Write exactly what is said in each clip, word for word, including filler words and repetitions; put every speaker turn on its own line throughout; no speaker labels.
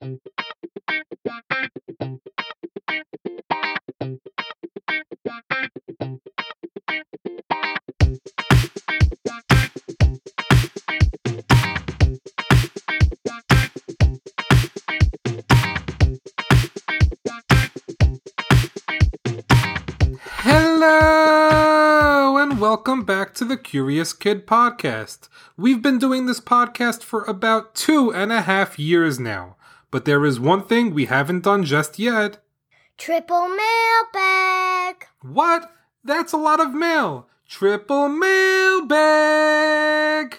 Hello, and welcome back to the Curious Kid Podcast. We've been doing this podcast for about two and a half years now, but there is one thing we haven't done just yet.
Triple mailbag.
What? That's a lot of mail. Triple mailbag.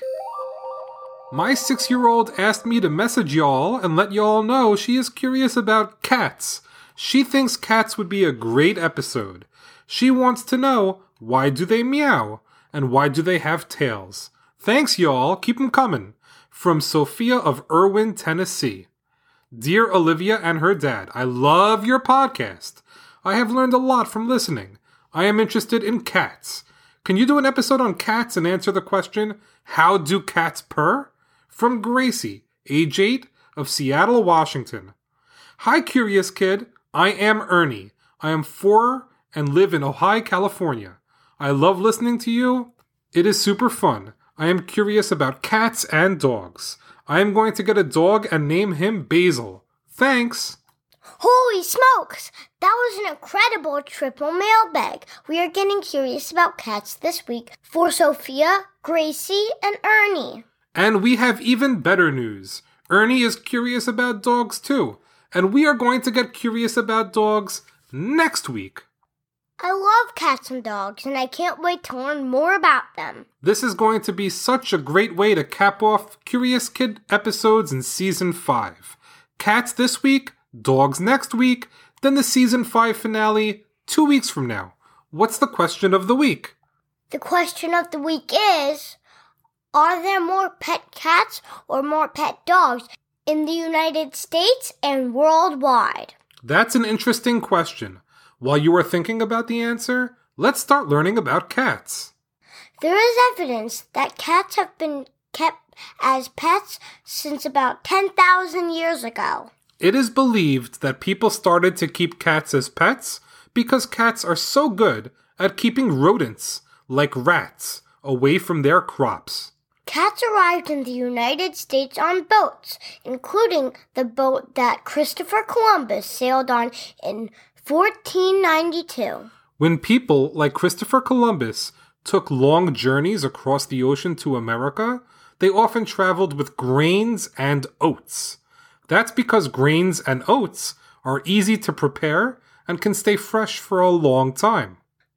My six-year-old asked me to message y'all and let y'all know she is curious about cats. She thinks cats would be a great episode. She wants to know, why do they meow? And why do they have tails? Thanks, y'all. Keep 'em coming. From Sophia of Irwin, Tennessee. Dear Olivia and her dad, I love your podcast. I have learned a lot from listening. I am interested in cats. Can you do an episode on cats and answer the question, how do cats purr? From Gracie, age eight, of Seattle, Washington. Hi, Curious Kid. I am Ernie. I am four and live in Ojai, California. I love listening to you. It is super fun. I am curious about cats and dogs. I am going to get a dog and name him Basil. Thanks.
Holy smokes! That was an incredible triple mailbag. We are getting curious about cats this week for Sophia, Gracie, and Ernie.
And we have even better news. Ernie is curious about dogs too. And we are going to get curious about dogs next week.
I love cats and dogs, and I can't wait to learn more about them.
This is going to be such a great way to cap off Curious Kid episodes in Season five. Cats this week, dogs next week, then the Season five finale two weeks from now. What's the question of the week?
The question of the week is, are there more pet cats or more pet dogs in the United States and worldwide?
That's an interesting question. While you are thinking about the answer, let's start learning about cats.
There is evidence that cats have been kept as pets since about ten thousand years ago.
It is believed that people started to keep cats as pets because cats are so good at keeping rodents, like rats, away from their crops.
Cats arrived in the United States on boats, including the boat that Christopher Columbus sailed on in fourteen ninety-two.
When people like Christopher Columbus took long journeys across the ocean to America, they often traveled with grains and oats. That's because grains and oats are easy to prepare and can stay fresh for a long time.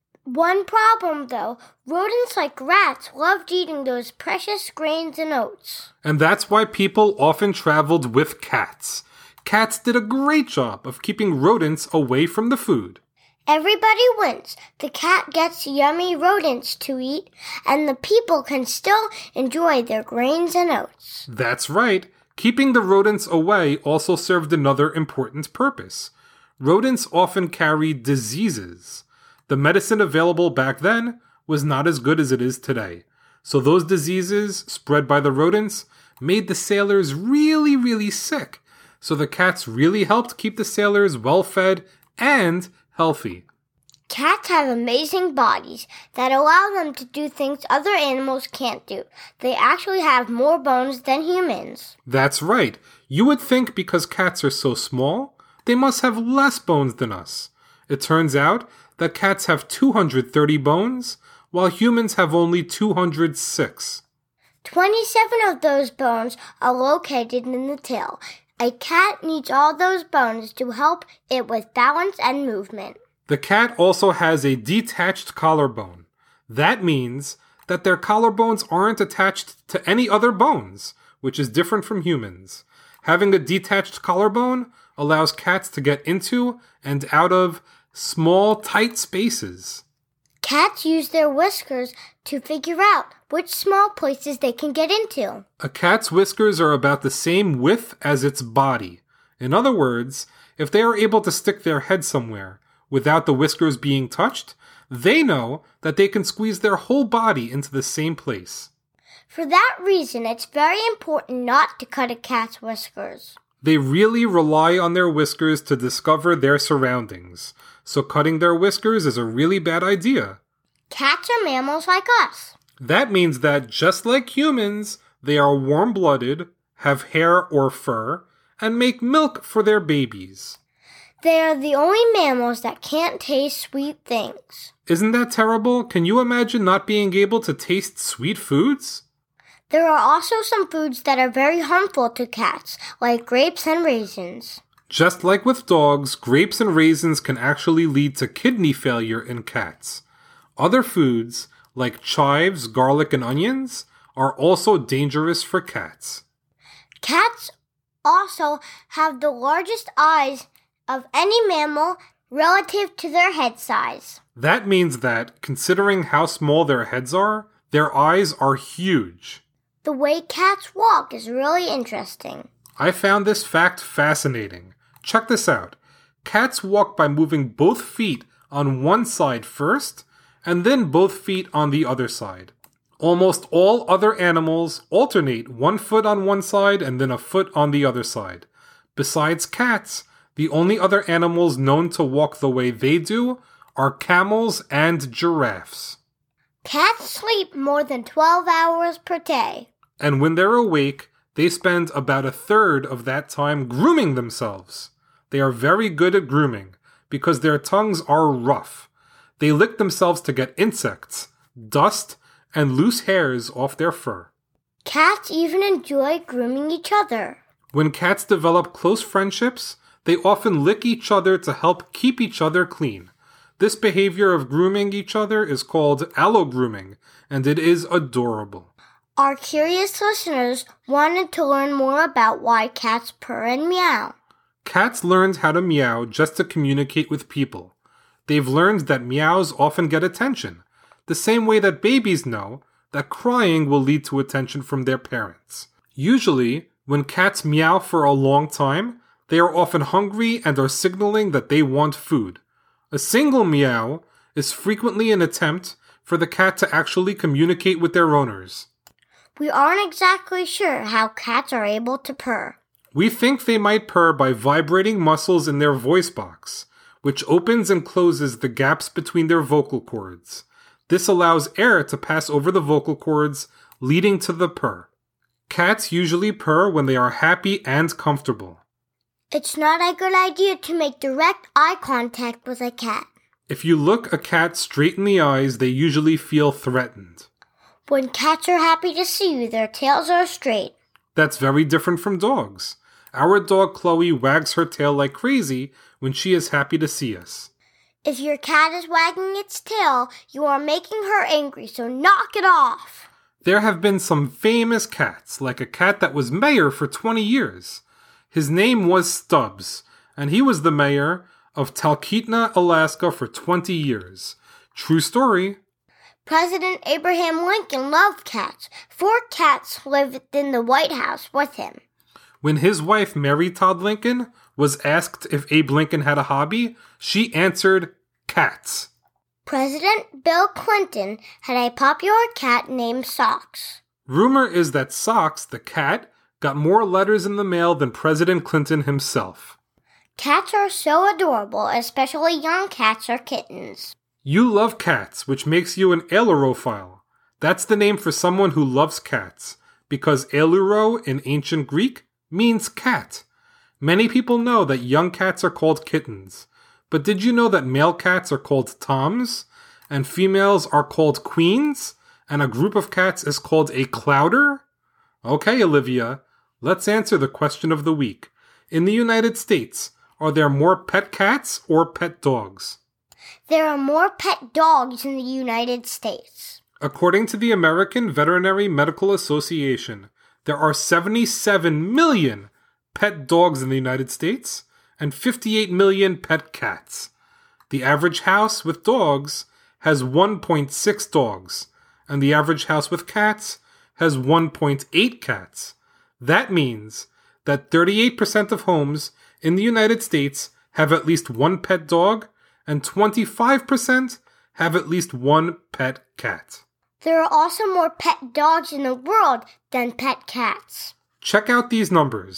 One problem, though, rodents like rats loved eating those precious grains and oats.
And that's why people often traveled with cats. Cats did a great job of keeping rodents away from the food.
Everybody wins. The cat gets yummy rodents to eat, and the people can still enjoy their grains and oats.
That's right. Keeping the rodents away also served another important purpose. Rodents often carry diseases. The medicine available back then was not as good as it is today. So those diseases, spread by the rodents, made the sailors really, really sick. So the cats really helped keep the sailors well-fed and healthy.
Cats have amazing bodies that allow them to do things other animals can't do. They actually have more bones than humans.
That's right. You would think because cats are so small, they must have less bones than us. It turns out that cats have two hundred thirty bones, while humans have only two hundred six.
twenty-seven of those bones are located in the tail. A cat needs all those bones to help it with balance and movement.
The cat also has a detached collarbone. That means that their collarbones aren't attached to any other bones, which is different from humans. Having a detached collarbone allows cats to get into and out of small, tight spaces.
Cats use their whiskers to figure out which small places they can get into.
A cat's whiskers are about the same width as its body. In other words, if they are able to stick their head somewhere without the whiskers being touched, they know that they can squeeze their whole body into the same place.
For that reason, it's very important not to cut a cat's whiskers.
They really rely on their whiskers to discover their surroundings, so cutting their whiskers is a really bad idea.
Cats are mammals like us.
That means that just like humans, they are warm-blooded, have hair or fur, and make milk for their babies.
They are the only mammals that can't taste sweet things.
Isn't that terrible? Can you imagine not being able to taste sweet foods?
There are also some foods that are very harmful to cats, like grapes and raisins.
Just like with dogs, grapes and raisins can actually lead to kidney failure in cats. Other foods, like chives, garlic, and onions, are also dangerous for cats.
Cats also have the largest eyes of any mammal relative to their head size.
That means that, considering how small their heads are, their eyes are huge.
The way cats walk is really interesting.
I found this fact fascinating. Check this out. Cats walk by moving both feet on one side first, and then both feet on the other side. Almost all other animals alternate one foot on one side and then a foot on the other side. Besides cats, the only other animals known to walk the way they do are camels and giraffes.
Cats sleep more than twelve hours per day.
And when they're awake, they spend about a third of that time grooming themselves. They are very good at grooming because their tongues are rough. They lick themselves to get insects, dust, and loose hairs off their fur.
Cats even enjoy grooming each other.
When cats develop close friendships, they often lick each other to help keep each other clean. This behavior of grooming each other is called allo-grooming, and it is adorable.
Our curious listeners wanted to learn more about why cats purr and meow.
Cats learned how to meow just to communicate with people. They've learned that meows often get attention, the same way that babies know that crying will lead to attention from their parents. Usually, when cats meow for a long time, they are often hungry and are signaling that they want food. A single meow is frequently an attempt for the cat to actually communicate with their owners.
We aren't exactly sure how cats are able to purr.
We think they might purr by vibrating muscles in their voice box, which opens and closes the gaps between their vocal cords. This allows air to pass over the vocal cords, leading to the purr. Cats usually purr when they are happy and comfortable.
It's not a good idea to make direct eye contact with a cat.
If you look a cat straight in the eyes, they usually feel threatened.
When cats are happy to see you, their tails are straight.
That's very different from dogs. Our dog Chloe wags her tail like crazy when she is happy to see us.
If your cat is wagging its tail, you are making her angry, so knock it off.
There have been some famous cats, like a cat that was mayor for twenty years. His name was Stubbs, and he was the mayor of Talkeetna, Alaska for twenty years. True story.
President Abraham Lincoln loved cats. Four cats lived in the White House with him.
When his wife, Mary Todd Lincoln, was asked if Abe Lincoln had a hobby, she answered, cats.
President Bill Clinton had a popular cat named Socks.
Rumor is that Socks, the cat, got more letters in the mail than President Clinton himself.
Cats are so adorable, especially young cats or kittens.
You love cats, which makes you an ailurophile. That's the name for someone who loves cats, because ailuro in ancient Greek means cat. Many people know that young cats are called kittens, but did you know that male cats are called toms, and females are called queens, and a group of cats is called a clowder? Okay, Olivia, let's answer the question of the week. In the United States, are there more pet cats or pet dogs?
There are more pet dogs in the United States.
According to the American Veterinary Medical Association, there are seventy-seven million pet dogs in the United States and fifty-eight million pet cats. The average house with dogs has one point six dogs, and the average house with cats has one point eight cats. That means that thirty-eight percent of homes in the United States have at least one pet dog, and twenty-five percent have at least one pet cat.
There are also more pet dogs in the world than pet cats.
Check out these numbers.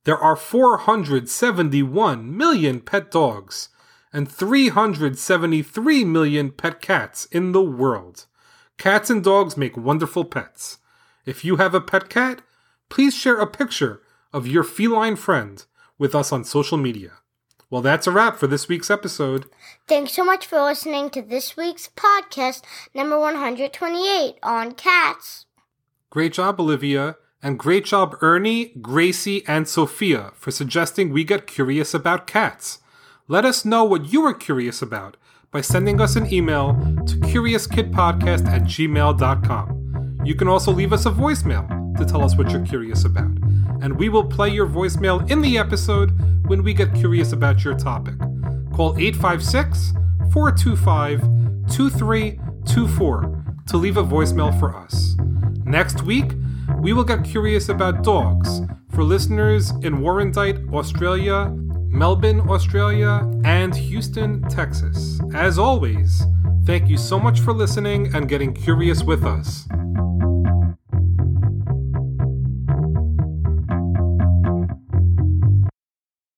There are four hundred seventy-one million pet dogs and three hundred seventy-three million pet cats in the world. Cats and dogs make wonderful pets. If you have a pet cat, please share a picture of your feline friend with us on social media. Well, that's a wrap for this week's episode.
Thanks so much for listening to this week's podcast, number one hundred twenty-eight, on cats.
Great job, Olivia. And great job, Ernie, Gracie, and Sophia, for suggesting we get curious about cats. Let us know what you are curious about by sending us an email to curious kid podcast at gmail dot com. You can also leave us a voicemail to tell us what you're curious about, and we will play your voicemail in the episode when we get curious about your topic. Call eight five six, four two five, two three two four to leave a voicemail for us. Next week, we will get curious about dogs for listeners in Warrandyte, Australia, Melbourne, Australia, and Houston, Texas. As always, thank you so much for listening and getting curious with us.